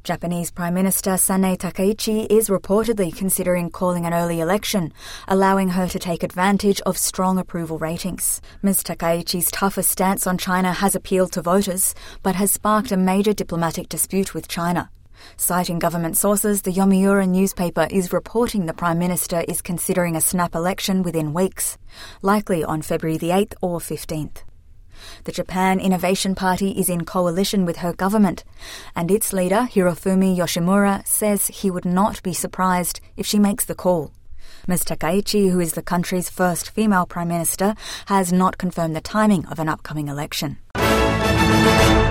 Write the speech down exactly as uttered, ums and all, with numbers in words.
Japanese Prime Minister Sanae Takaichi is reportedly considering calling an early election, allowing her to take advantage of strong approval ratings. Miz Takaichi's tougher stance on China has appealed to voters, but has sparked a major diplomatic dispute with China. Citing government sources, the Yomiuri newspaper is reporting the Prime Minister is considering a snap election within weeks, likely on February the eighth or fifteenth. The Japan Innovation Party is in coalition with her government, and its leader, Hirofumi Yoshimura, says he would not be surprised if she makes the call. Miz Takaichi, who is the country's first female Prime Minister, has not confirmed the timing of an upcoming election.